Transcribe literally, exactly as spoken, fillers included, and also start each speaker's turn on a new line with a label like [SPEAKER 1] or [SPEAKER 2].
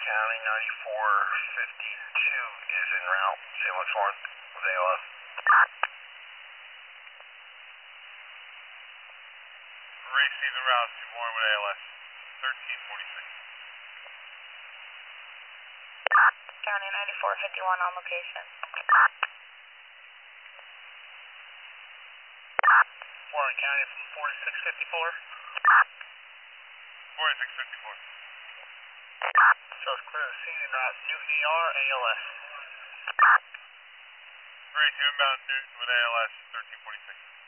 [SPEAKER 1] County ninety-four fifty-two is en route. Saint Louis Warren with A L S.
[SPEAKER 2] Received en route to Warren with A L S. thirteen forty-six.
[SPEAKER 3] County ninety-four fifty-one on location.
[SPEAKER 1] Warren County from forty-six fifty-four.
[SPEAKER 2] forty-six fifty-four.
[SPEAKER 1] Shows clear of the scene en route. Newton E R, A L S.
[SPEAKER 2] Three two inbound Newton with A L S, thirteen forty-six.